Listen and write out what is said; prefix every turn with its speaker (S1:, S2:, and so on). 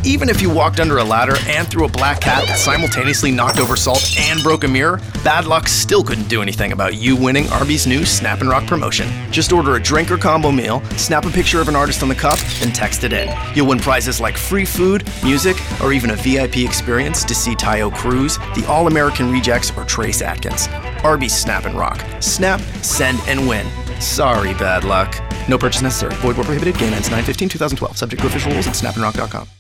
S1: Even if you walked under a ladder and threw a black cat that simultaneously knocked over salt and broke a mirror, bad luck still couldn't do anything about you winning Arby's new Snap and Rock promotion. Just order a drink or combo meal, snap a picture of an artist on the cup, and text it in. You'll win prizes like free food, music, or even a VIP experience to see Tayo Cruz, the All-American Rejects, or Trace Atkins. Arby's Snap and Rock. Snap, send, and win. Sorry, bad luck. No purchase necessary. Void where prohibited. Game ends 9/15/2012. Subject to official rules at snapandrock.com.